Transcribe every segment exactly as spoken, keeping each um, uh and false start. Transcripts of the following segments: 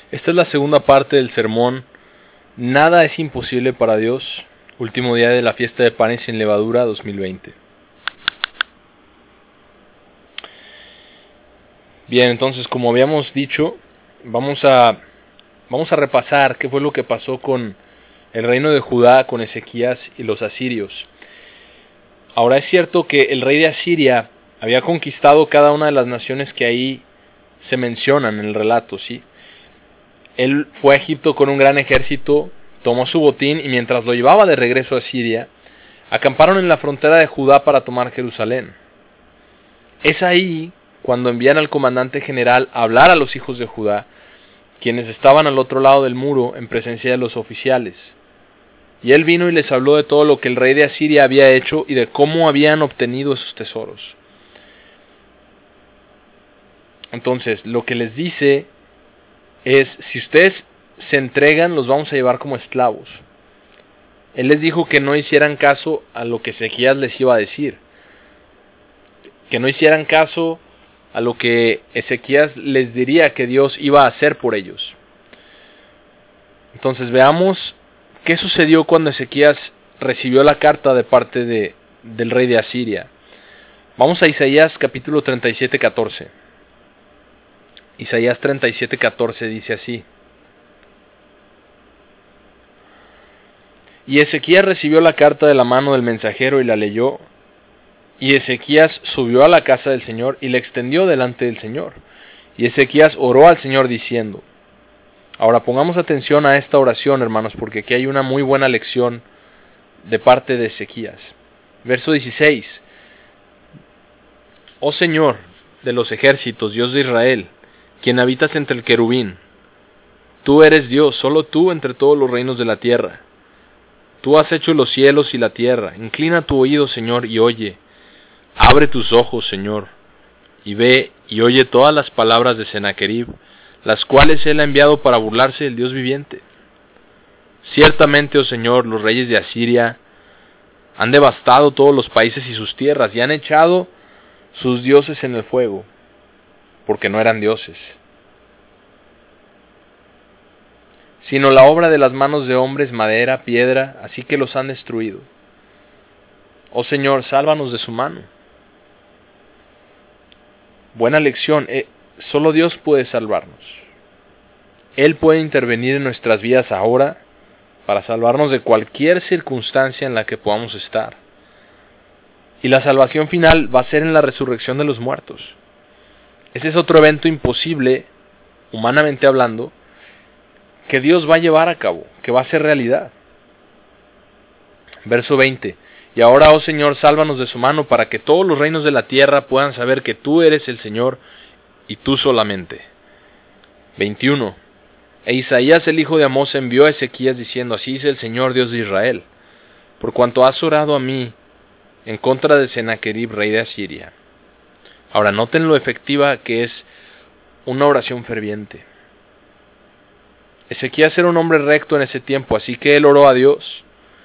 Esta es la segunda parte del sermón. Nada es imposible para Dios. Último día de la fiesta de panes sin levadura dos mil veinte. Bien, entonces, como habíamos dicho, vamos a vamos a repasar qué fue lo que pasó con el reino de Judá, con Ezequías y los asirios. Ahora, es cierto que el rey de Asiria había conquistado cada una de las naciones que ahí se mencionan en el relato, ¿sí? Él fue a Egipto con un gran ejército, tomó su botín y mientras lo llevaba de regreso a Siria, acamparon en la frontera de Judá para tomar Jerusalén. Es ahí cuando envían al comandante general a hablar a los hijos de Judá, quienes estaban al otro lado del muro en presencia de los oficiales. Y él vino y les habló de todo lo que el rey de Asiria había hecho y de cómo habían obtenido esos tesoros. Entonces, lo que les dice es, si ustedes se entregan, los vamos a llevar como esclavos. Él les dijo que no hicieran caso a lo que Ezequías les iba a decir, que no hicieran caso a lo que Ezequías les diría que Dios iba a hacer por ellos. Entonces veamos qué sucedió cuando Ezequías recibió la carta de parte de, del rey de Asiria. Vamos a Isaías capítulo treinta y siete, catorce. Isaías treinta y siete, catorce dice así: Y Ezequías recibió la carta de la mano del mensajero y la leyó. Y Ezequías subió a la casa del Señor y la extendió delante del Señor. Y Ezequías oró al Señor diciendo. Ahora pongamos atención a esta oración, hermanos, porque aquí hay una muy buena lección de parte de Ezequías. Verso dieciséis. Oh Señor de los ejércitos, Dios de Israel, quien habitas entre el querubín, tú eres Dios, solo tú entre todos los reinos de la tierra. Tú has hecho los cielos y la tierra. Inclina tu oído, Señor, y oye. Abre tus ojos, Señor, y ve y oye todas las palabras de Sennacherib, las cuales él ha enviado para burlarse del Dios viviente. Ciertamente, oh Señor, los reyes de Asiria han devastado todos los países y sus tierras, y han echado sus dioses en el fuego, porque no eran dioses, sino la obra de las manos de hombres, madera, piedra, así que los han destruido. Oh Señor, sálvanos de su mano. Buena lección, eh, solo Dios puede salvarnos. Él puede intervenir en nuestras vidas ahora para salvarnos de cualquier circunstancia en la que podamos estar. Y la salvación final va a ser en la resurrección de los muertos. Ese es otro evento imposible, humanamente hablando, que Dios va a llevar a cabo, que va a ser realidad. Verso veinte. Y ahora, oh Señor, sálvanos de su mano para que todos los reinos de la tierra puedan saber que tú eres el Señor y tú solamente. veintiuno. E Isaías el hijo de Amós envió a Ezequías diciendo, así dice el Señor Dios de Israel, por cuanto has orado a mí en contra de Sennacherib, rey de Asiria. Ahora noten lo efectiva que es una oración ferviente. Ezequías era un hombre recto en ese tiempo, así que él oró a Dios.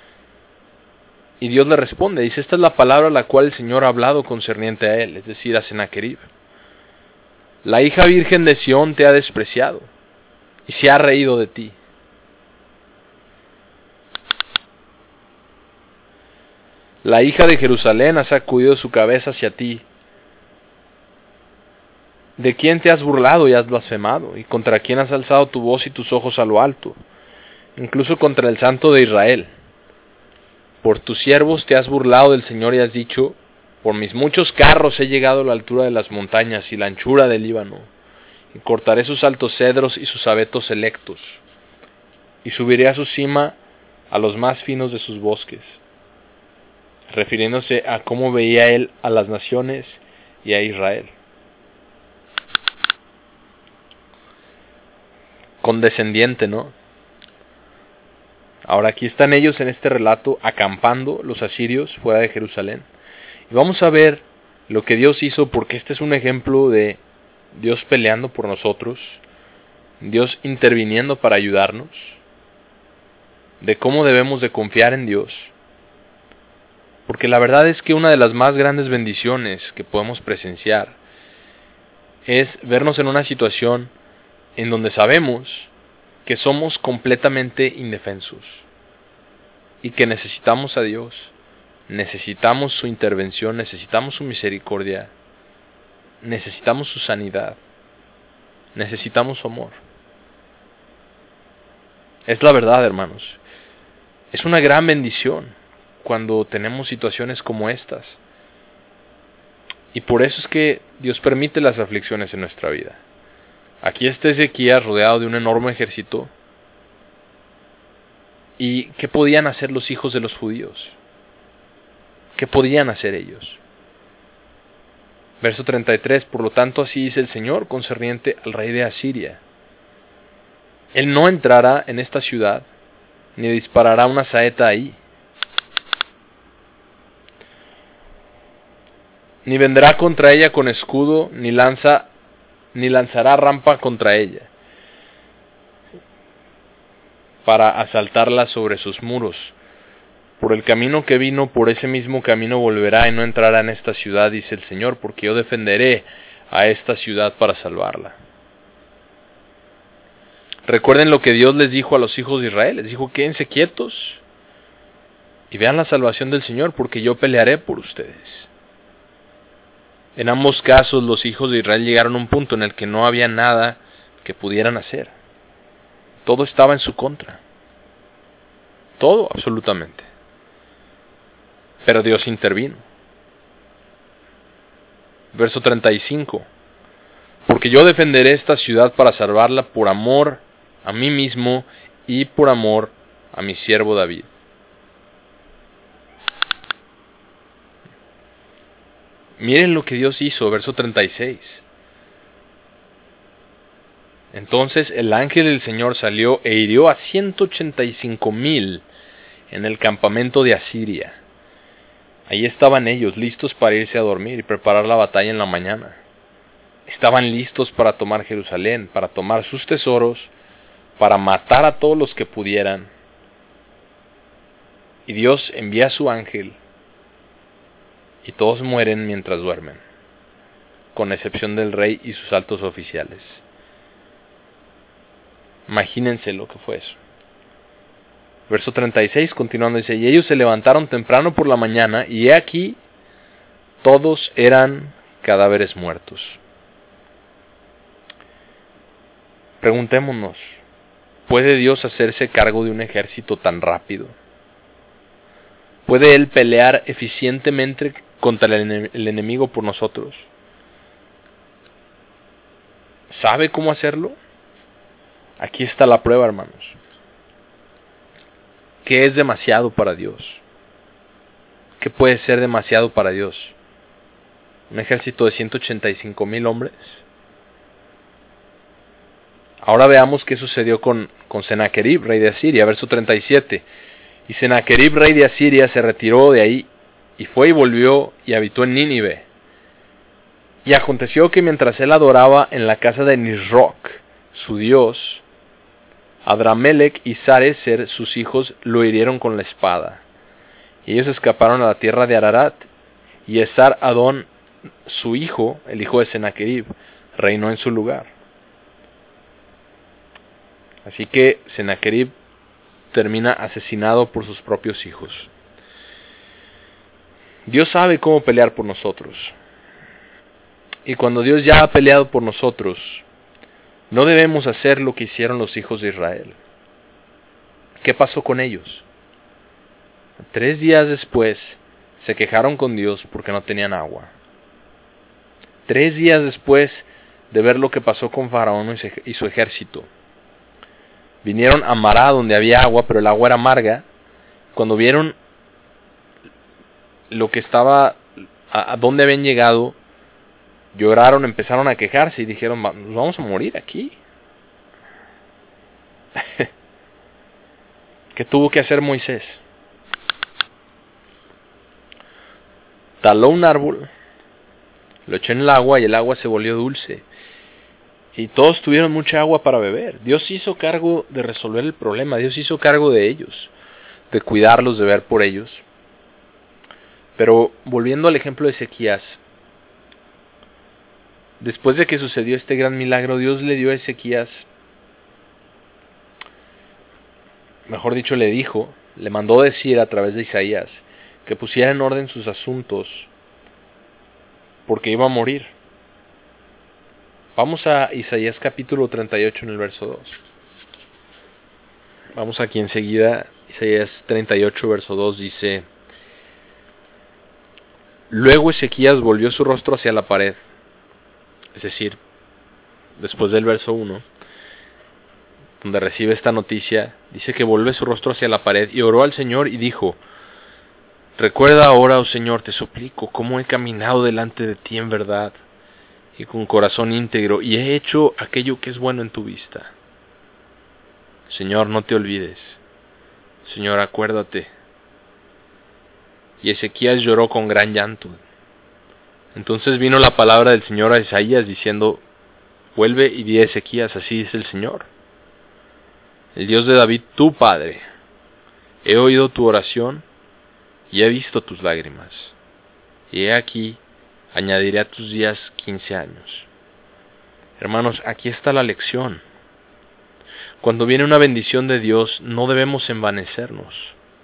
Y Dios le responde, dice, esta es la palabra la cual el Señor ha hablado concerniente a él, es decir, a Sennacherib. La hija virgen de Sión te ha despreciado, y se ha reído de ti. La hija de Jerusalén ha sacudido su cabeza hacia ti. ¿De quién te has burlado y has blasfemado? ¿Y contra quién has alzado tu voz y tus ojos a lo alto? Incluso contra el Santo de Israel. Por tus siervos te has burlado del Señor y has dicho, por mis muchos carros he llegado a la altura de las montañas y la anchura del Líbano, y cortaré sus altos cedros y sus abetos selectos, y subiré a su cima a los más finos de sus bosques, refiriéndose a cómo veía él a las naciones y a Israel. Condescendiente, ¿no? Ahora aquí están ellos en este relato acampando, los asirios, fuera de Jerusalén. Y vamos a ver lo que Dios hizo, porque este es un ejemplo de Dios peleando por nosotros, Dios interviniendo para ayudarnos, de cómo debemos de confiar en Dios. Porque la verdad es que una de las más grandes bendiciones que podemos presenciar es vernos en una situación en donde sabemos que somos completamente indefensos y que necesitamos a Dios, necesitamos su intervención, necesitamos su misericordia, necesitamos su sanidad, necesitamos su amor. Es la verdad, hermanos. Es una gran bendición cuando tenemos situaciones como estas. Y por eso es que Dios permite las aflicciones en nuestra vida. Aquí está Ezequías rodeado de un enorme ejército. ¿Y qué podían hacer los hijos de los judíos? ¿Qué podían hacer ellos? Verso treinta y tres, por lo tanto así dice el Señor concerniente al rey de Asiria. Él no entrará en esta ciudad, ni disparará una saeta ahí, ni vendrá contra ella con escudo, ni lanza, ni lanzará rampa contra ella, para asaltarla sobre sus muros. Por el camino que vino, por ese mismo camino volverá y no entrará en esta ciudad, dice el Señor, porque yo defenderé a esta ciudad para salvarla. Recuerden lo que Dios les dijo a los hijos de Israel. Les dijo, quédense quietos y vean la salvación del Señor, porque yo pelearé por ustedes. En ambos casos los hijos de Israel llegaron a un punto en el que no había nada que pudieran hacer. Todo estaba en su contra. Todo, absolutamente. Pero Dios intervino. Verso treinta y cinco. Porque yo defenderé esta ciudad para salvarla por amor a mí mismo y por amor a mi siervo David. Miren lo que Dios hizo, verso treinta y seis. Entonces el ángel del Señor salió e hirió a ciento ochenta y cinco mil en el campamento de Asiria. Ahí estaban ellos, listos para irse a dormir y preparar la batalla en la mañana. Estaban listos para tomar Jerusalén, para tomar sus tesoros, para matar a todos los que pudieran. Y Dios envía a su ángel y todos mueren mientras duermen, con excepción del rey y sus altos oficiales. Imagínense lo que fue eso. Verso treinta y seis, continuando, dice, y ellos se levantaron temprano por la mañana, y he aquí, todos eran cadáveres muertos. Preguntémonos, ¿puede Dios hacerse cargo de un ejército tan rápido? ¿Puede Él pelear eficientemente contra el, el enemigo por nosotros? ¿Sabe cómo hacerlo? Aquí está la prueba, hermanos. ¿Qué es demasiado para Dios? ¿Qué puede ser demasiado para Dios? ¿Un ejército de ciento ochenta y cinco mil hombres? Ahora veamos qué sucedió con, con Sennacherib, rey de Asiria, verso treinta y siete. Y Sennacherib, rey de Asiria, se retiró de ahí, y fue y volvió, y habitó en Nínive. Y aconteció que mientras él adoraba en la casa de Nisroch, su dios, Adramelech y Sarecer, sus hijos, lo hirieron con la espada. Y ellos escaparon a la tierra de Ararat, y Esar Adón, su hijo, el hijo de Sennacherib, reinó en su lugar. Así que Sennacherib termina asesinado por sus propios hijos. Dios sabe cómo pelear por nosotros. Y cuando Dios ya ha peleado por nosotros, no debemos hacer lo que hicieron los hijos de Israel. ¿Qué pasó con ellos? Tres días después se quejaron con Dios porque no tenían agua. Tres días después de ver lo que pasó con Faraón y su ejército, vinieron a Mará donde había agua, pero el agua era amarga. Cuando vieron lo que estaba, a, a dónde habían llegado, lloraron, empezaron a quejarse y dijeron, nos vamos a morir aquí. ¿Qué tuvo que hacer Moisés? Taló un árbol, lo echó en el agua y el agua se volvió dulce. Y todos tuvieron mucha agua para beber. Dios hizo cargo de resolver el problema. Dios hizo cargo de ellos, de cuidarlos, de ver por ellos. Pero volviendo al ejemplo de Ezequías, después de que sucedió este gran milagro, Dios le dio a Ezequías mejor dicho le dijo, le mandó decir a través de Isaías, que pusiera en orden sus asuntos, porque iba a morir. Vamos a Isaías capítulo treinta y ocho en el verso dos. Vamos aquí enseguida, Isaías treinta y ocho verso dos dice: Luego Ezequías volvió su rostro hacia la pared, es decir, después del verso uno, donde recibe esta noticia, dice que volvió su rostro hacia la pared y oró al Señor y dijo: Recuerda ahora, oh Señor, te suplico, cómo he caminado delante de ti en verdad y con corazón íntegro, y he hecho aquello que es bueno en tu vista. Señor, no te olvides. Señor, acuérdate. Y Ezequías lloró con gran llanto. Entonces vino la palabra del Señor a Isaías diciendo: Vuelve y di a Ezequías, así dice el Señor, el Dios de David, tu padre. He oído tu oración y he visto tus lágrimas. Y he aquí, añadiré a tus días quince años. Hermanos, aquí está la lección. Cuando viene una bendición de Dios, no debemos envanecernos.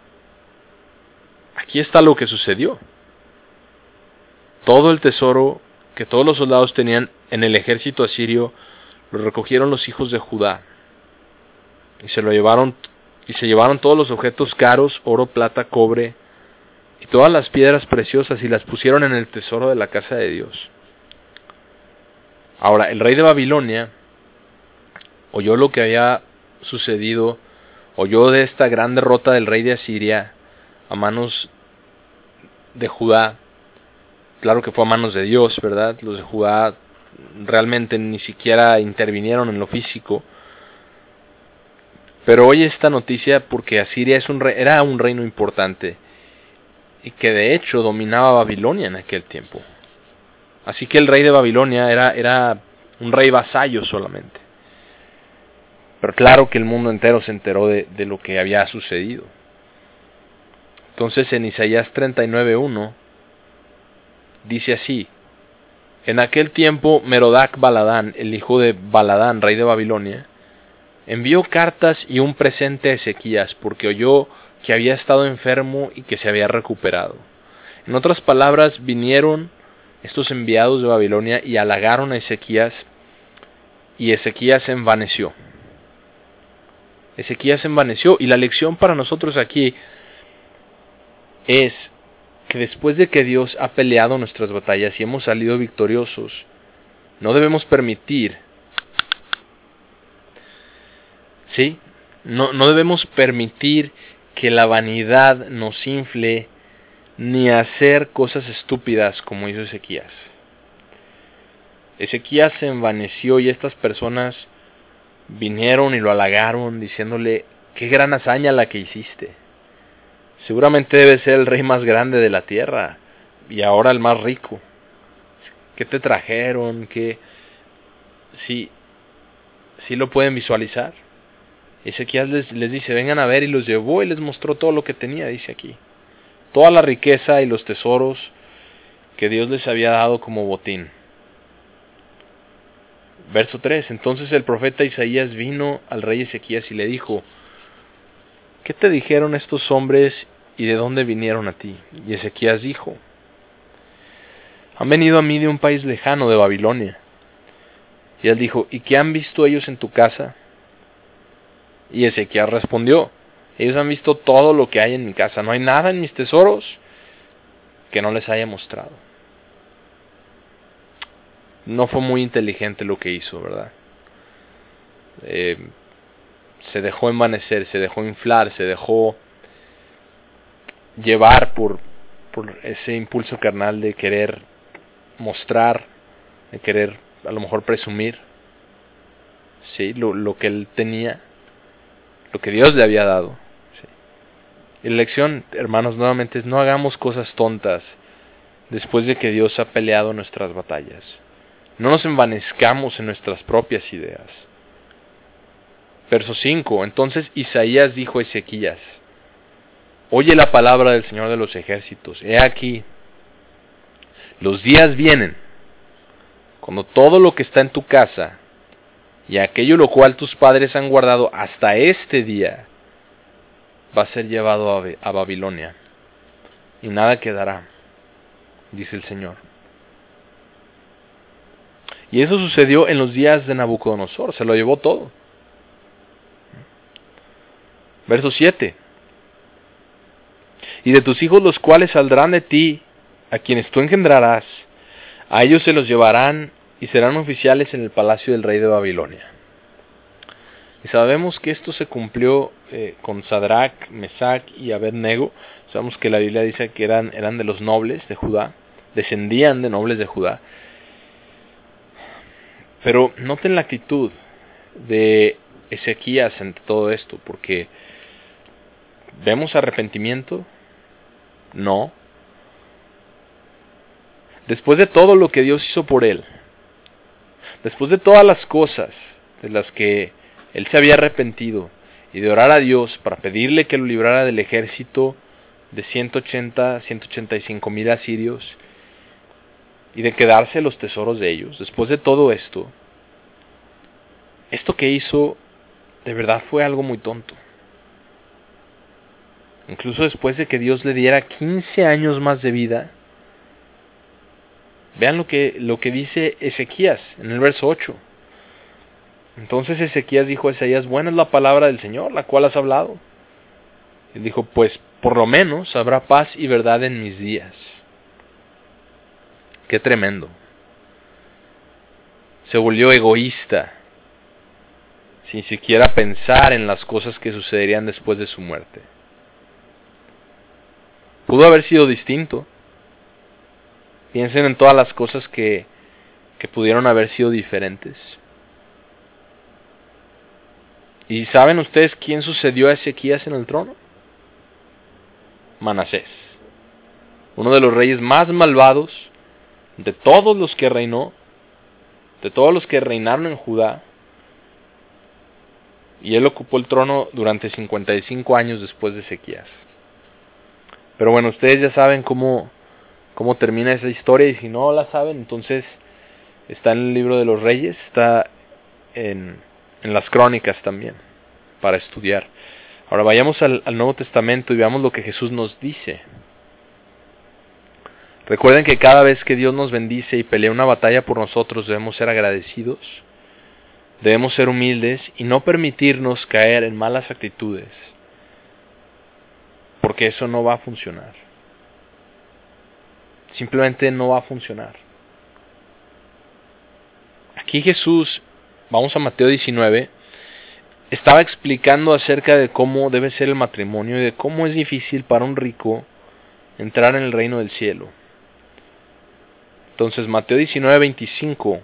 Aquí está lo que sucedió. Todo el tesoro que todos los soldados tenían en el ejército asirio, lo recogieron los hijos de Judá. Y se lo llevaron, y se llevaron todos los objetos caros, oro, plata, cobre, y todas las piedras preciosas, y las pusieron en el tesoro de la casa de Dios. Ahora, el rey de Babilonia oyó lo que había sucedido, oyó de esta gran derrota del rey de Asiria a manos de Judá. Claro que fue a manos de Dios, ¿verdad? Los de Judá realmente ni siquiera intervinieron en lo físico. Pero oye esta noticia porque Asiria es un rey, era un reino importante y que de hecho dominaba Babilonia en aquel tiempo. Así que el rey de Babilonia era, era un rey vasallo solamente. Pero claro que el mundo entero se enteró de, de lo que había sucedido. Entonces en Isaías treinta y nueve uno dice así: En aquel tiempo Merodac Baladán, el hijo de Baladán, rey de Babilonia, envió cartas y un presente a Ezequías, porque oyó que había estado enfermo y que se había recuperado. En otras palabras, vinieron estos enviados de Babilonia y halagaron a Ezequías, y Ezequías se envaneció. Ezequías se envaneció, y la lección para nosotros aquí es que después de que Dios ha peleado nuestras batallas y hemos salido victoriosos, no debemos permitir, ¿sí? No, no debemos permitir que la vanidad nos infle ni hacer cosas estúpidas como hizo Ezequías. Ezequías se envaneció y estas personas vinieron y lo halagaron diciéndole: qué gran hazaña la que hiciste. Seguramente debe ser el rey más grande de la tierra y ahora el más rico. ¿Qué te trajeron? ¿Qué? Sí, sí lo pueden visualizar. Ezequías les, les dice: vengan a ver, y los llevó y les mostró todo lo que tenía, dice aquí. Toda la riqueza y los tesoros que Dios les había dado como botín. Verso tres. Entonces el profeta Isaías vino al rey Ezequías y le dijo: ¿qué te dijeron estos hombres y de dónde vinieron a ti? Y Ezequías dijo: han venido a mí de un país lejano, de Babilonia. Y él dijo: ¿y qué han visto ellos en tu casa? Y Ezequías respondió: ellos han visto todo lo que hay en mi casa, no hay nada en mis tesoros que no les haya mostrado. No fue muy inteligente lo que hizo, ¿verdad? Eh, se dejó envanecer, se dejó inflar, se dejó llevar por, por ese impulso carnal de querer mostrar, de querer a lo mejor presumir, sí, lo, lo que él tenía, lo que Dios le había dado. Sí. Y la lección, hermanos, nuevamente es: no hagamos cosas tontas después de que Dios ha peleado nuestras batallas. No nos envanezcamos en nuestras propias ideas. Verso cinco. Entonces Isaías dijo a Ezequías: oye la palabra del Señor de los ejércitos. He aquí, los días vienen, cuando todo lo que está en tu casa y aquello lo cual tus padres han guardado hasta este día va a ser llevado a, a Babilonia, y nada quedará, dice el Señor. Y eso sucedió en los días de Nabucodonosor, se lo llevó todo. Verso siete. Y de tus hijos los cuales saldrán de ti, a quienes tú engendrarás, a ellos se los llevarán y serán oficiales en el palacio del rey de Babilonia. Y sabemos que esto se cumplió eh, con Sadrach, Mesach y Abednego. Sabemos que la Biblia dice que eran, eran de los nobles de Judá, descendían de nobles de Judá. Pero noten la actitud de Ezequías ante todo esto, porque ¿vemos arrepentimiento? No. Después de todo lo que Dios hizo por él, después de todas las cosas de las que él se había arrepentido, y de orar a Dios para pedirle que lo librara del ejército de ciento ochenta, ciento ochenta y cinco mil asirios, y de quedarse los tesoros de ellos, después de todo esto, esto que hizo de verdad fue algo muy tonto. Incluso después de que Dios le diera quince años más de vida, vean lo que, lo que dice Ezequías en el verso ocho. Entonces Ezequías dijo a Isaías: buena es la palabra del Señor, la cual has hablado. Y dijo: pues por lo menos habrá paz y verdad en mis días. Qué tremendo. Se volvió egoísta, sin siquiera pensar en las cosas que sucederían después de su muerte. Pudo haber sido distinto. Piensen en todas las cosas que, que pudieron haber sido diferentes. ¿Y saben ustedes quién sucedió a Ezequías en el trono? Manasés, uno de los reyes más malvados de todos los que reinó, de todos los que reinaron en Judá. Y él ocupó el trono durante cincuenta y cinco años después de Ezequías. Pero bueno, ustedes ya saben cómo, cómo termina esa historia, y si no la saben, entonces está en el libro de los Reyes, está en, en las Crónicas también, para estudiar. Ahora vayamos al, al Nuevo Testamento y veamos lo que Jesús nos dice. Recuerden que cada vez que Dios nos bendice y pelea una batalla por nosotros, debemos ser agradecidos, debemos ser humildes y no permitirnos caer en malas actitudes, porque eso no va a funcionar. Simplemente no va a funcionar. Aquí Jesús, vamos a Mateo diecinueve, estaba explicando acerca de cómo debe ser el matrimonio y de cómo es difícil para un rico entrar en el reino del cielo. Entonces Mateo diecinueve, veinticinco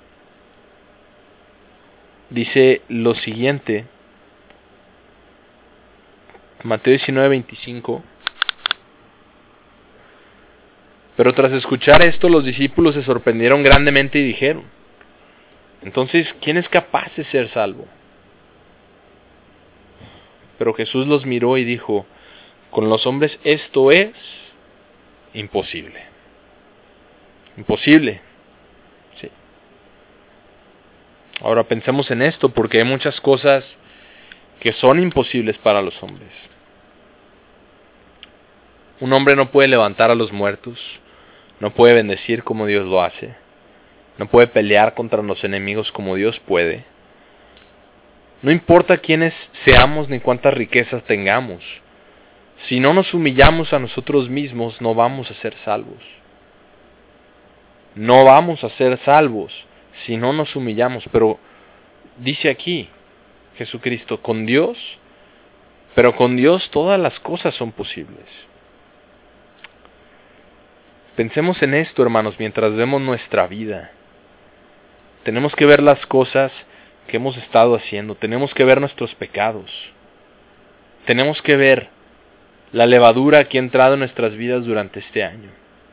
dice lo siguiente. Mateo diecinueve, veinticinco. Pero tras escuchar esto, los discípulos se sorprendieron grandemente y dijeron: entonces, ¿quién es capaz de ser salvo? Pero Jesús los miró y dijo: con los hombres esto es imposible. Imposible. Sí. Ahora pensemos en esto, porque hay muchas cosas que son imposibles para los hombres. Un hombre no puede levantar a los muertos, no puede bendecir como Dios lo hace, no puede pelear contra los enemigos como Dios puede. No importa quiénes seamos ni cuántas riquezas tengamos, si no nos humillamos a nosotros mismos, no vamos a ser salvos. No vamos a ser salvos si no nos humillamos. Pero dice aquí Jesucristo, con Dios, pero con Dios todas las cosas son posibles. Pensemos en esto, hermanos, mientras vemos nuestra vida. Tenemos que ver las cosas que hemos estado haciendo, tenemos que ver nuestros pecados, tenemos que ver la levadura que ha entrado en nuestras vidas durante este año.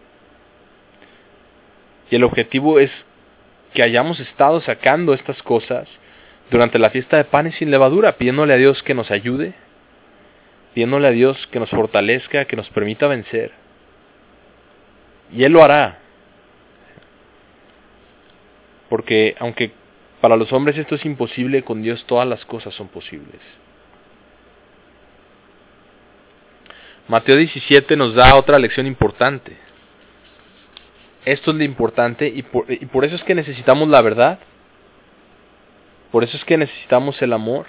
Y el objetivo es que hayamos estado sacando estas cosas durante la fiesta de panes sin levadura, pidiéndole a Dios que nos ayude, pidiéndole a Dios que nos fortalezca, que nos permita vencer. Y Él lo hará. Porque aunque para los hombres esto es imposible, con Dios todas las cosas son posibles. Mateo diecisiete nos da otra lección importante. Esto es lo importante y por, y por eso es que necesitamos la verdad. Por eso es que necesitamos el amor.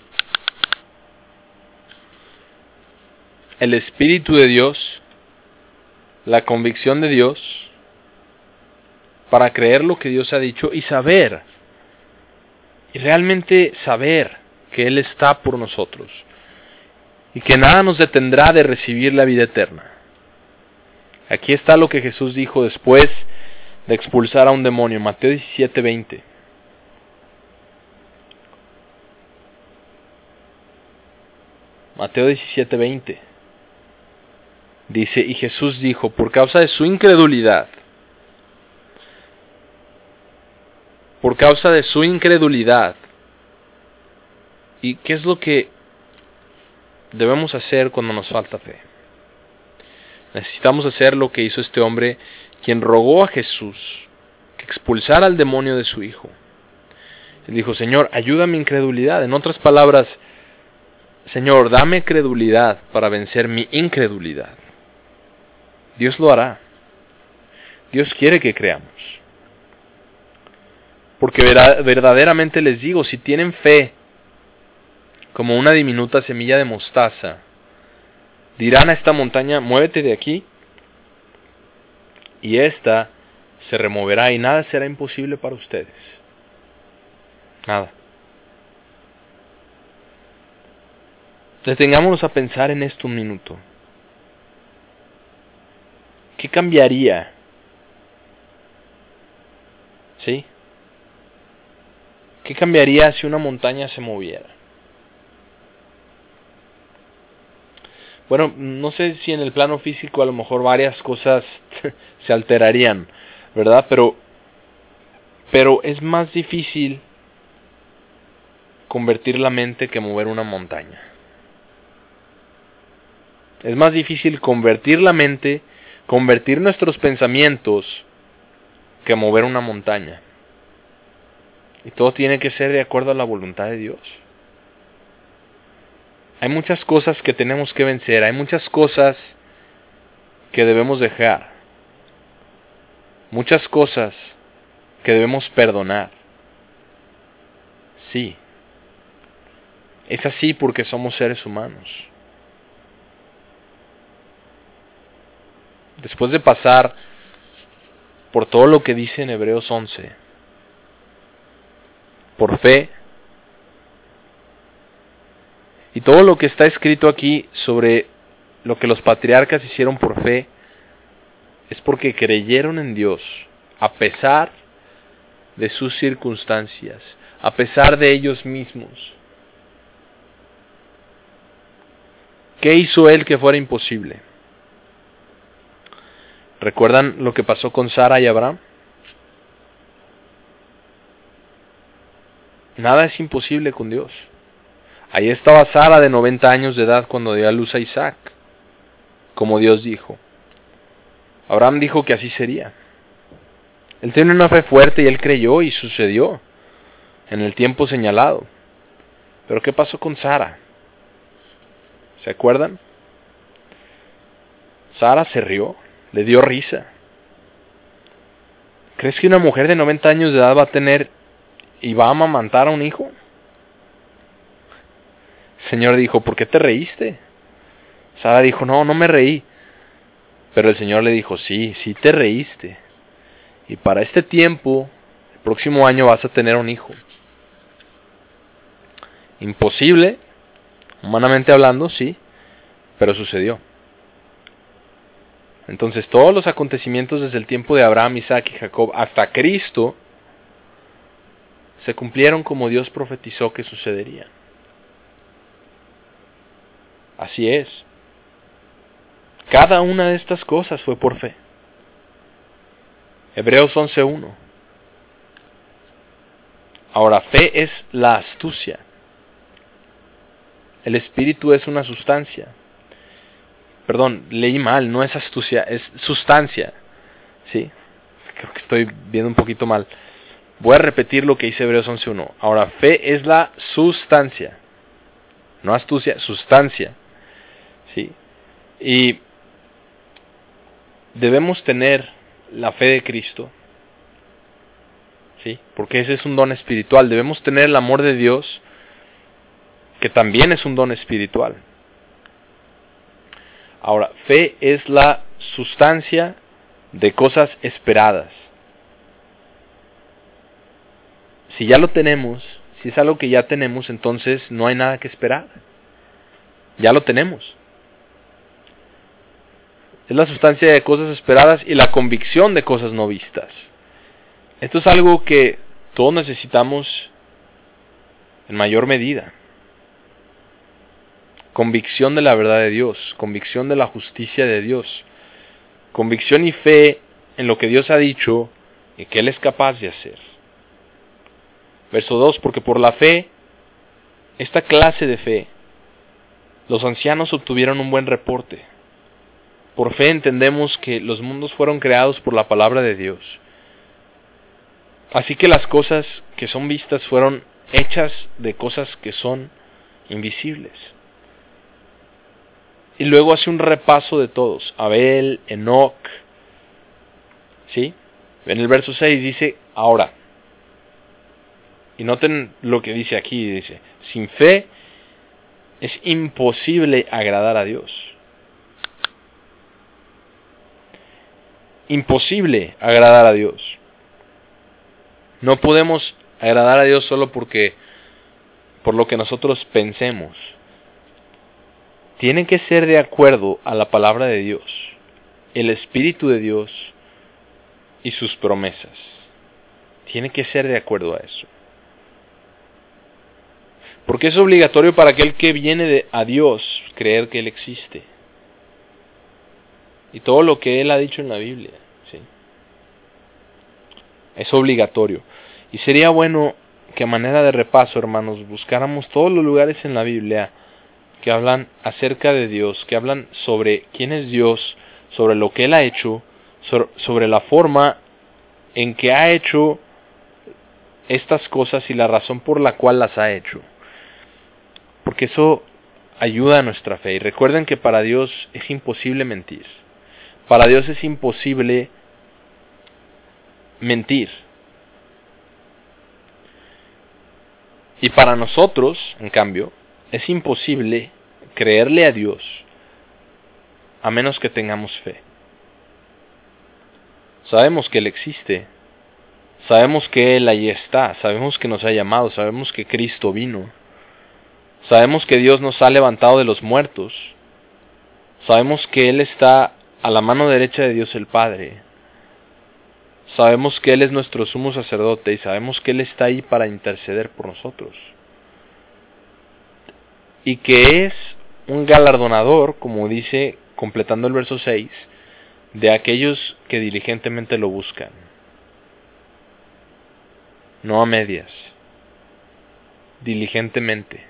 El Espíritu de Dios, la convicción de Dios, para creer lo que Dios ha dicho y saber, y realmente saber que Él está por nosotros y que nada nos detendrá de recibir la vida eterna. Aquí está lo que Jesús dijo después de expulsar a un demonio, Mateo diecisiete veinte. Mateo diecisiete veinte. Dice, y Jesús dijo, por causa de su incredulidad, por causa de su incredulidad. ¿Y qué es lo que debemos hacer cuando nos falta fe? Necesitamos hacer lo que hizo este hombre, quien rogó a Jesús que expulsara al demonio de su hijo. Él dijo, Señor, ayuda a mi incredulidad. En otras palabras, Señor, dame credulidad para vencer mi incredulidad. Dios lo hará. Dios quiere que creamos. Porque verdaderamente les digo, si tienen fe como una diminuta semilla de mostaza, dirán a esta montaña, muévete de aquí, y ésta se removerá y nada será imposible para ustedes. Nada. Detengámonos a pensar en esto un minuto. ¿Qué cambiaría? ¿Sí? ¿Qué cambiaría si una montaña se moviera? Bueno, no sé si en el plano físico a lo mejor varias cosas se alterarían, ¿verdad? Pero, pero es más difícil convertir la mente que mover una montaña. Es más difícil convertir la mente, convertir nuestros pensamientos, que mover una montaña. Y todo tiene que ser de acuerdo a la voluntad de Dios. Hay muchas cosas que tenemos que vencer, hay muchas cosas que debemos dejar, muchas cosas que debemos perdonar. Sí, es así porque somos seres humanos. Después de pasar por todo lo que dice en Hebreos once, por fe, y todo lo que está escrito aquí sobre lo que los patriarcas hicieron por fe, es porque creyeron en Dios, a pesar de sus circunstancias, a pesar de ellos mismos. ¿Qué hizo Él que fuera imposible? ¿Recuerdan lo que pasó con Sara y Abraham? Nada es imposible con Dios. Ahí estaba Sara de noventa años de edad cuando dio a luz a Isaac, como Dios dijo. Abraham dijo que así sería. Él tenía una fe fuerte y él creyó y sucedió en el tiempo señalado. Pero ¿qué pasó con Sara? ¿Se acuerdan? Sara se rió, le dio risa. ¿Crees que una mujer de noventa años de edad va a tener y va a amamantar a un hijo? El Señor dijo, ¿por qué te reíste? Sara dijo, no, no me reí. Pero el Señor le dijo, sí, sí te reíste. Y para este tiempo, el próximo año vas a tener un hijo. Imposible, humanamente hablando, sí, pero sucedió. Entonces todos los acontecimientos desde el tiempo de Abraham, Isaac y Jacob hasta Cristo se cumplieron como Dios profetizó que sucedería. Así es. Cada una de estas cosas fue por fe. Hebreos once uno. Ahora, fe es la astucia. El espíritu es una sustancia. Perdón, leí mal, no es astucia, es sustancia. ¿Sí? Creo que estoy viendo un poquito mal. Voy a repetir lo que dice Hebreos once uno. Ahora, fe es la sustancia. No astucia, sustancia. ¿Sí? Y debemos tener la fe de Cristo, ¿sí? Porque ese es un don espiritual. Debemos tener el amor de Dios, que también es un don espiritual. Ahora, fe es la sustancia de cosas esperadas. Si ya lo tenemos, si es algo que ya tenemos, entonces no hay nada que esperar. Ya lo tenemos. Es la sustancia de cosas esperadas y la convicción de cosas no vistas. Esto es algo que todos necesitamos en mayor medida. Convicción de la verdad de Dios, convicción de la justicia de Dios, convicción y fe en lo que Dios ha dicho y que Él es capaz de hacer. Verso dos, porque por la fe, esta clase de fe, los ancianos obtuvieron un buen reporte. Por fe entendemos que los mundos fueron creados por la palabra de Dios. Así que las cosas que son vistas fueron hechas de cosas que son invisibles. Y luego hace un repaso de todos. Abel, Enoc. ¿Sí? En el verso seis dice, ahora. Y noten lo que dice aquí. Dice, sin fe es imposible agradar a Dios. Imposible agradar a Dios. No podemos agradar a Dios solo porque, por lo que nosotros pensemos. Tiene que ser de acuerdo a la palabra de Dios, el Espíritu de Dios y sus promesas. Tiene que ser de acuerdo a eso. Porque es obligatorio para aquel que viene de, a Dios creer que Él existe. Y todo lo que Él ha dicho en la Biblia, ¿sí? Es obligatorio. Y sería bueno que a manera de repaso, hermanos, buscáramos todos los lugares en la Biblia que hablan acerca de Dios, que hablan sobre quién es Dios, sobre lo que Él ha hecho, sobre la forma en que ha hecho estas cosas y la razón por la cual las ha hecho. Porque eso ayuda a nuestra fe. Y recuerden que para Dios es imposible mentir. Para Dios es imposible mentir. Y para nosotros, en cambio, es imposible creerle a Dios a menos que tengamos fe. Sabemos que Él existe, sabemos que Él ahí está, sabemos que nos ha llamado, sabemos que Cristo vino, sabemos que Dios nos ha levantado de los muertos, sabemos que Él está a la mano derecha de Dios el Padre, sabemos que Él es nuestro sumo sacerdote y sabemos que Él está ahí para interceder por nosotros. Y que es un galardonador, como dice, completando el verso seis, de aquellos que diligentemente lo buscan. No a medias. Diligentemente.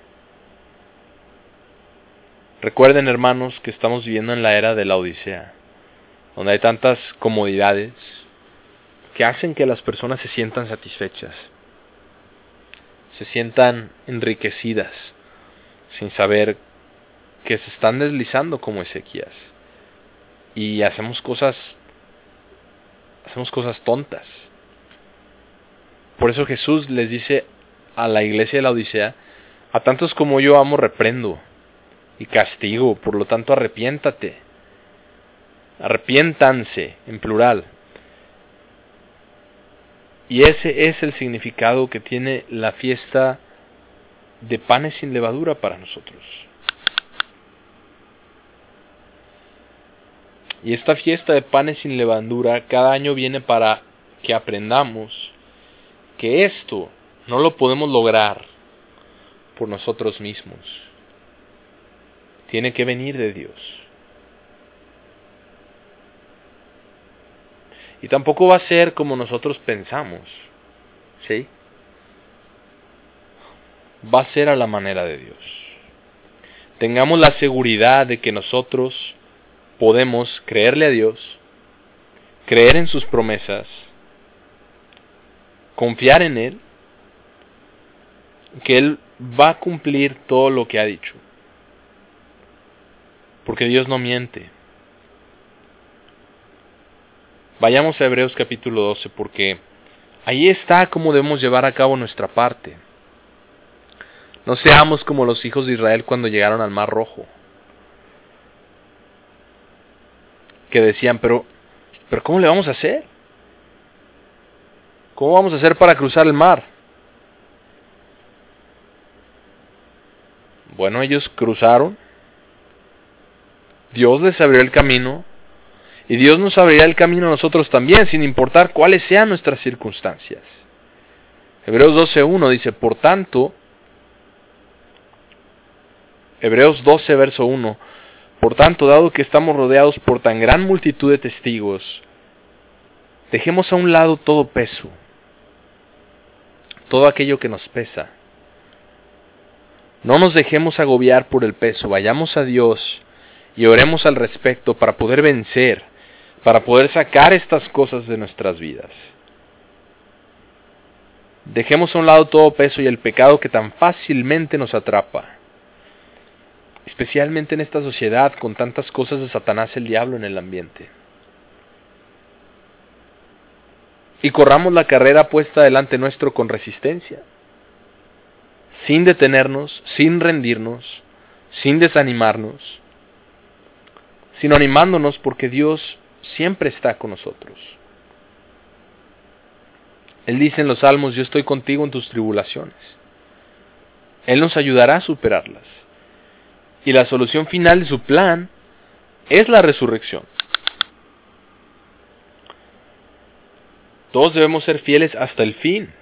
Recuerden, hermanos, que estamos viviendo en la era de la Odisea, donde hay tantas comodidades que hacen que las personas se sientan satisfechas, se sientan enriquecidas, sin saber que se están deslizando como Ezequías. Y hacemos cosas, hacemos cosas tontas. Por eso Jesús les dice a la iglesia de la Odisea, a tantos como yo amo reprendo y castigo, por lo tanto arrepiéntate. Arrepiéntanse, en plural. Y ese es el significado que tiene la fiesta de panes sin levadura para nosotros. Y esta fiesta de panes sin levadura cada año viene para que aprendamos que esto no lo podemos lograr por nosotros mismos. Tiene que venir de Dios. Y tampoco va a ser como nosotros pensamos, ¿sí? Va a ser a la manera de Dios. Tengamos la seguridad de que nosotros podemos creerle a Dios, creer en sus promesas, confiar en Él, que Él va a cumplir todo lo que ha dicho. porque Dios no miente. Vayamos a Hebreos capítulo doce, porque ahí está cómo debemos llevar a cabo nuestra parte. No seamos como los hijos de Israel cuando llegaron al Mar Rojo, que decían, pero, pero ¿cómo le vamos a hacer? ¿Cómo vamos a hacer para cruzar el mar? Bueno, ellos cruzaron, Dios les abrió el camino, y Dios nos abrirá el camino a nosotros también, sin importar cuáles sean nuestras circunstancias. Hebreos doce uno dice, por tanto, Hebreos doce verso uno, por tanto, dado que estamos rodeados por tan gran multitud de testigos, dejemos a un lado todo peso, todo aquello que nos pesa. No nos dejemos agobiar por el peso, vayamos a Dios y oremos al respecto para poder vencer, para poder sacar estas cosas de nuestras vidas. Dejemos a un lado todo peso y el pecado que tan fácilmente nos atrapa, especialmente en esta sociedad con tantas cosas de Satanás el diablo en el ambiente. Y corramos la carrera puesta delante nuestro con resistencia, sin detenernos, sin rendirnos, sin desanimarnos, sino animándonos porque Dios siempre está con nosotros. Él dice en los Salmos, yo estoy contigo en tus tribulaciones. Él nos ayudará a superarlas. Y la solución final de su plan es la resurrección. Todos debemos ser fieles hasta el fin.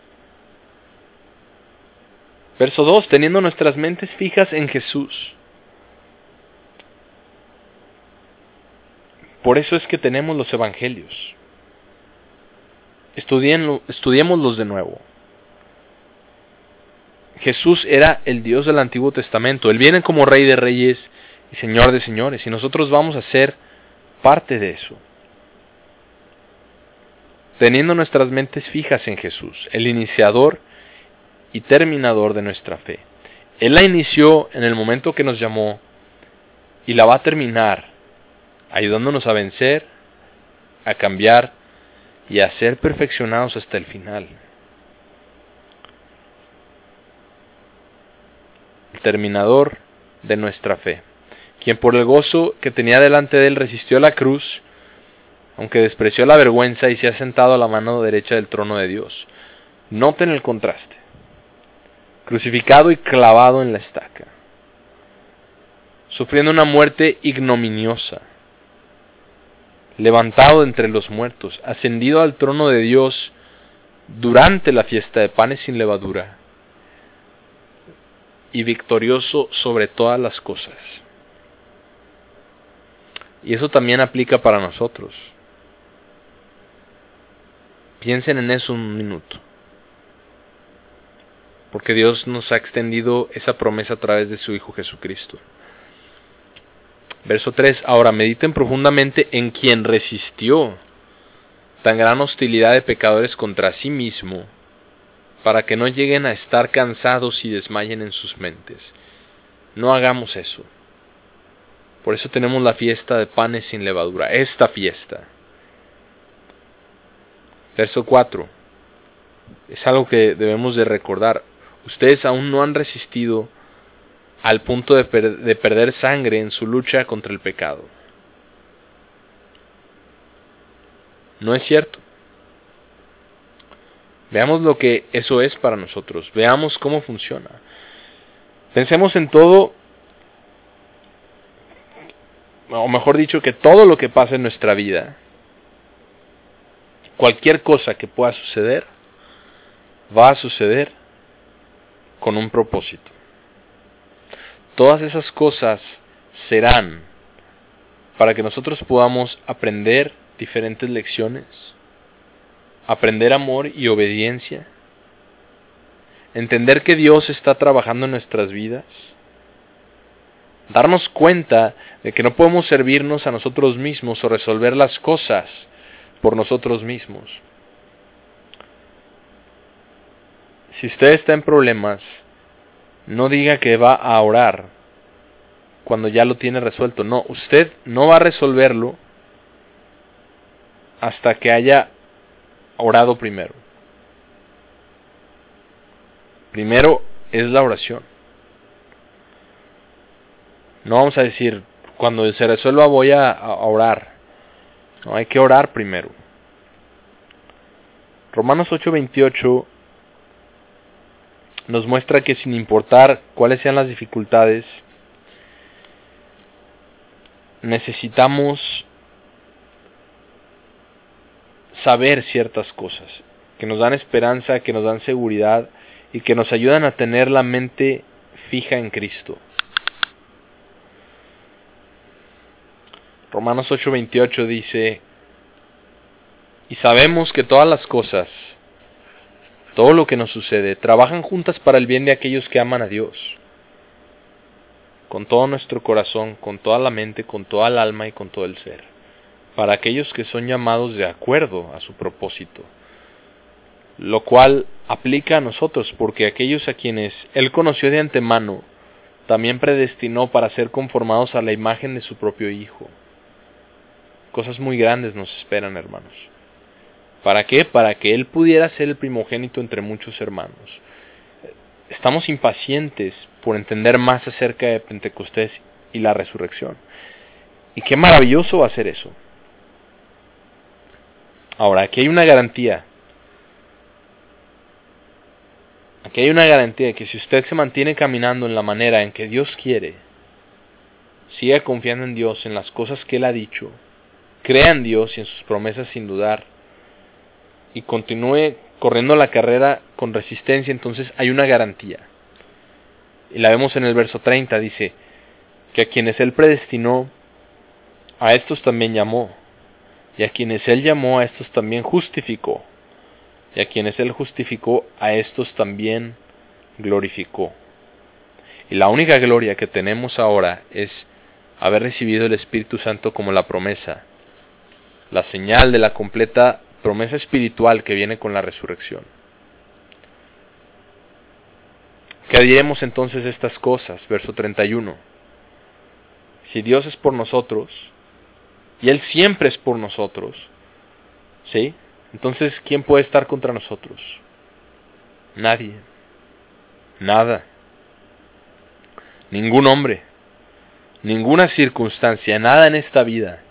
Verso dos, teniendo nuestras mentes fijas en Jesús. Por eso es que tenemos los evangelios. Estudienlo, estudiémoslos de nuevo. Jesús era el Dios del Antiguo Testamento. Él viene como Rey de Reyes y Señor de Señores. Y nosotros vamos a ser parte de eso. Teniendo nuestras mentes fijas en Jesús, el iniciador y terminador de nuestra fe. Él la inició en el momento que nos llamó y la va a terminar, ayudándonos a vencer, a cambiar y a ser perfeccionados hasta el final. El terminador de nuestra fe, quien por el gozo que tenía delante de él resistió la cruz, aunque despreció la vergüenza y se ha sentado a la mano derecha del trono de Dios. Noten el contraste. Crucificado y clavado en la estaca, sufriendo una muerte ignominiosa, levantado de entre los muertos, ascendido al trono de Dios durante la fiesta de panes sin levadura, y victorioso sobre todas las cosas. Y eso también aplica para nosotros. Piensen en eso un minuto. Porque Dios nos ha extendido esa promesa a través de su Hijo Jesucristo. Verso tres. Ahora mediten profundamente en quien resistió tan gran hostilidad de pecadores contra sí mismo, para que no lleguen a estar cansados y desmayen en sus mentes. No hagamos eso. Por eso tenemos la fiesta de panes sin levadura, esta fiesta. Verso cuatro. Es algo que debemos de recordar. Ustedes aún no han resistido al punto de, per- de perder sangre en su lucha contra el pecado. ¿No es cierto? Veamos lo que eso es para nosotros. Veamos cómo funciona. Pensemos en todo, o mejor dicho, que todo lo que pasa en nuestra vida, cualquier cosa que pueda suceder, va a suceder con un propósito. Todas esas cosas serán para que nosotros podamos aprender diferentes lecciones, aprender amor y obediencia, entender que Dios está trabajando en nuestras vidas, darnos cuenta de que no podemos servirnos a nosotros mismos o resolver las cosas por nosotros mismos. Si usted está en problemas, no diga que va a orar cuando ya lo tiene resuelto. No, usted no va a resolverlo hasta que haya orado primero. Primero es la oración. No vamos a decir, cuando se resuelva voy a, a orar. No, hay que orar primero. Romanos ocho veintiocho nos muestra que sin importar cuáles sean las dificultades, necesitamos saber ciertas cosas que nos dan esperanza, que nos dan seguridad y que nos ayudan a tener la mente fija en Cristo. Romanos ocho veintiocho dice: y sabemos que todas las cosas, todo lo que nos sucede, trabajan juntas para el bien de aquellos que aman a Dios, con todo nuestro corazón, con toda la mente, con toda el alma y con todo el ser, para aquellos que son llamados de acuerdo a su propósito, lo cual aplica a nosotros, porque aquellos a quienes Él conoció de antemano, también predestinó para ser conformados a la imagen de su propio Hijo. Cosas muy grandes nos esperan, hermanos. ¿Para qué? Para que Él pudiera ser el primogénito entre muchos hermanos. Estamos impacientes por entender más acerca de Pentecostés y la resurrección. Y qué maravilloso va a ser eso. Ahora, aquí hay una garantía. Aquí hay una garantía de que si usted se mantiene caminando en la manera en que Dios quiere, siga confiando en Dios, en las cosas que Él ha dicho, crea en Dios y en sus promesas sin dudar, y continúe corriendo la carrera con resistencia, entonces hay una garantía. Y la vemos en el verso treinta, dice, que a quienes Él predestinó, a estos también llamó, y a quienes Él llamó, a estos también justificó, y a quienes Él justificó, a estos también glorificó. Y la única gloria que tenemos ahora es haber recibido el Espíritu Santo como la promesa, la señal de la completa promesa espiritual que viene con la resurrección. ¿Qué diremos entonces de estas cosas? Verso treinta y uno. Si Dios es por nosotros, y Él siempre es por nosotros, ¿sí? Entonces, ¿quién puede estar contra nosotros? Nadie. Nada. Ningún hombre. Ninguna circunstancia, nada en esta vida.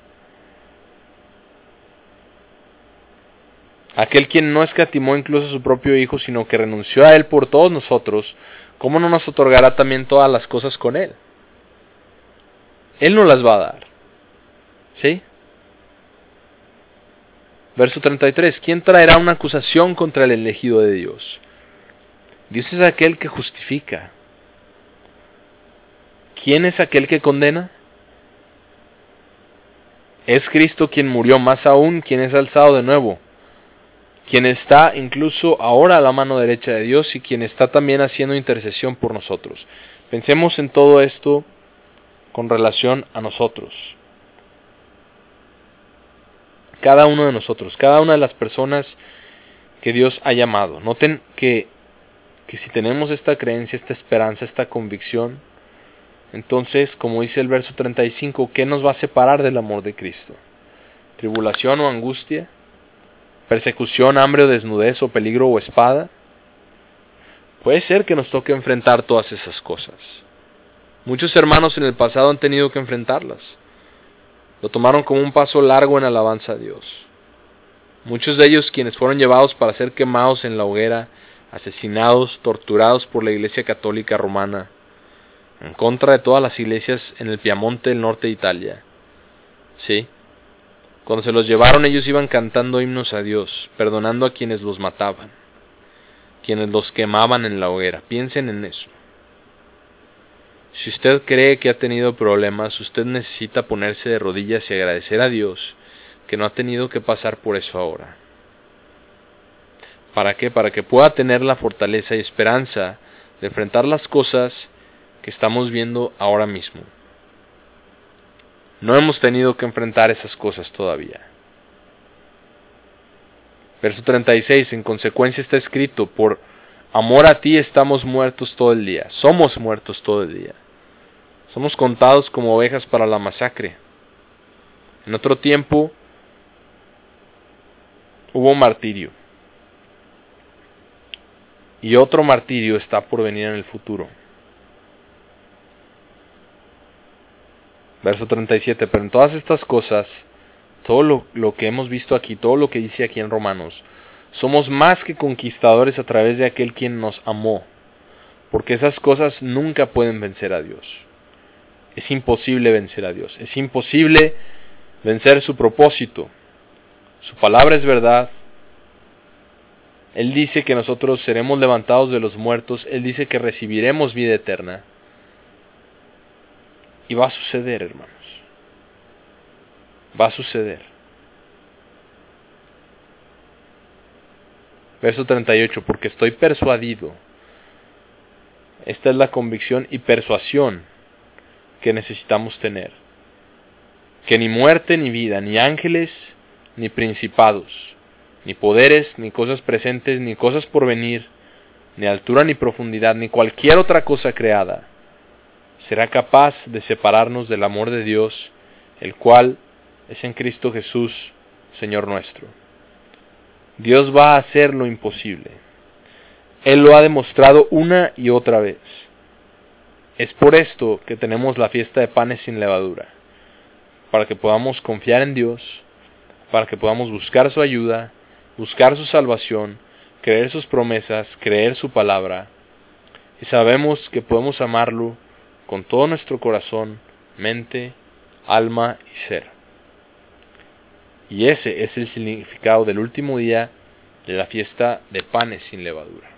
Aquel quien no escatimó incluso a su propio Hijo, sino que renunció a Él por todos nosotros, ¿cómo no nos otorgará también todas las cosas con Él? Él nos las va a dar. ¿Sí? Verso treinta y tres. ¿Quién traerá una acusación contra el elegido de Dios? Dios es aquel que justifica. ¿Quién es aquel que condena? Es Cristo quien murió, más aún quien es alzado de nuevo, quien está incluso ahora a la mano derecha de Dios y quien está también haciendo intercesión por nosotros. Pensemos en todo esto con relación a nosotros. Cada uno de nosotros, cada una de las personas que Dios ha llamado. Noten que, que si tenemos esta creencia, esta esperanza, esta convicción, entonces, como dice el verso treinta y cinco, ¿qué nos va a separar del amor de Cristo? ¿Tribulación o angustia? ¿Persecución, hambre o desnudez o peligro o espada? Puede ser que nos toque enfrentar todas esas cosas. Muchos hermanos en el pasado han tenido que enfrentarlas. Lo tomaron como un paso largo en alabanza a Dios. Muchos de ellos quienes fueron llevados para ser quemados en la hoguera, asesinados, torturados por la Iglesia Católica Romana, en contra de todas las iglesias en el Piamonte del norte de Italia. ¿Sí? Cuando se los llevaron, ellos iban cantando himnos a Dios, perdonando a quienes los mataban, quienes los quemaban en la hoguera. Piensen en eso. Si usted cree que ha tenido problemas, usted necesita ponerse de rodillas y agradecer a Dios que no ha tenido que pasar por eso ahora. ¿Para qué? Para que pueda tener la fortaleza y esperanza de enfrentar las cosas que estamos viendo ahora mismo. No hemos tenido que enfrentar esas cosas todavía. Verso treinta y seis, en consecuencia está escrito, por amor a ti estamos muertos todo el día, somos muertos todo el día. Somos contados como ovejas para la masacre. En otro tiempo hubo martirio. Y otro martirio está por venir en el futuro. Verso treinta y siete. Pero en todas estas cosas, todo lo, lo que hemos visto aquí, todo lo que dice aquí en Romanos, somos más que conquistadores a través de aquel quien nos amó. Porque esas cosas nunca pueden vencer a Dios. Es imposible vencer a Dios. Es imposible vencer su propósito. Su palabra es verdad. Él dice que nosotros seremos levantados de los muertos. Él dice que recibiremos vida eterna. Y va a suceder, hermanos. Va a suceder. Verso treinta y ocho. Porque estoy persuadido. Esta es la convicción y persuasión que necesitamos tener. Que ni muerte ni vida, ni ángeles, ni principados, ni poderes, ni cosas presentes, ni cosas por venir, ni altura ni profundidad, ni cualquier otra cosa creada, será capaz de separarnos del amor de Dios, el cual es en Cristo Jesús, Señor nuestro. Dios va a hacer lo imposible. Él lo ha demostrado una y otra vez. Es por esto que tenemos la fiesta de panes sin levadura, para que podamos confiar en Dios, para que podamos buscar su ayuda, buscar su salvación, creer sus promesas, creer su palabra, y sabemos que podemos amarlo con todo nuestro corazón, mente, alma y ser. Y ese es el significado del último día de la fiesta de panes sin levadura.